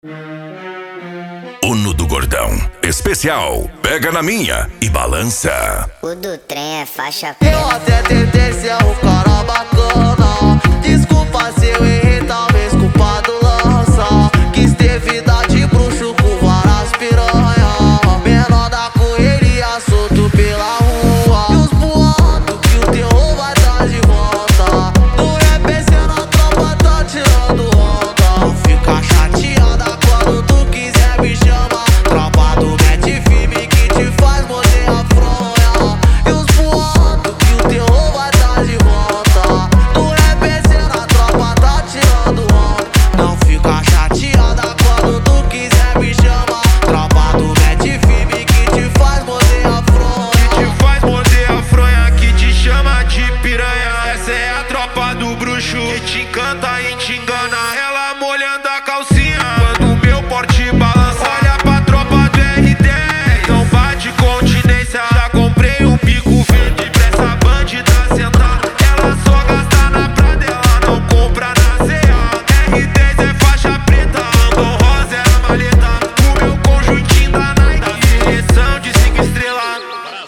Uno do Gordão, especial, pega na minha e balança. O do trem é faixa preta. Eu até tentei ser um cara bacana. Desculpa se eu errei, talvez culpado lança. Quis ter vida de bruxo com várias piranha. Menor da correria, solto pela rua. E os boatos que o terror vai dar de volta. No rap sendo a tropa tá tirando onda. Não fica chateada quando tu quiser me chamar. Tropa do mete firme que te faz morder a fronha. E os boatos que o terror vai dar de volta. No rap sendo a tropa tá tirando onda. Não fica chateada quando tu quiser me chamar. Tropa do mete firme que te faz morder a fronha. Que te faz morder a fronha, que te chama de piranha. Essa é a tropa do bruxo que te encanta e te engana. Ela molhando a calcinha quando o meu porte balança. Olha pra tropa do R10, não bate continência. Já comprei um pico verde pra essa bandida sentar. Ela só gasta na Prada, ela não compra na CA. R10 é faixa preta, Andon rosa é a maleta. O meu conjuntinho da Nike, direção de 5 estrelas.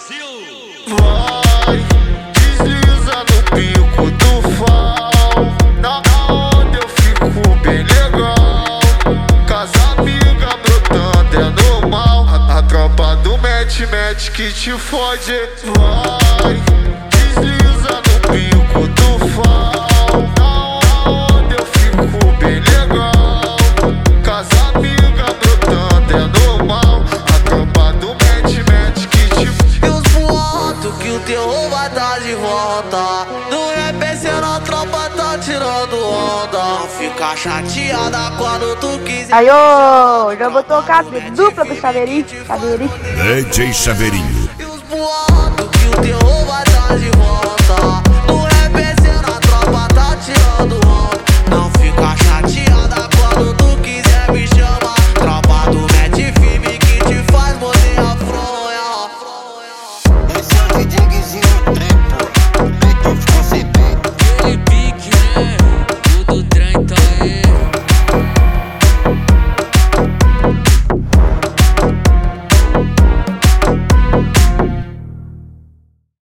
Vai, desliza no pico do fal. Na onda eu fico bem legal. Casa amiga brotando é normal. A tropa do mete que te fode. Vai, desliza no pico do fal. Na onda eu fico bem legal. Casa amiga brotando é normal. A tropa do mete que te fode. E os boatos que o terror vai dar de volta. No rap sendo a tropa tá tirando onda. Não fica chateada quando tu quiser. Aí, ô, já vou tocar dupla pro Chaveirinho. DJ Chaveirinho. E os boatos que o terror vai dar de volta.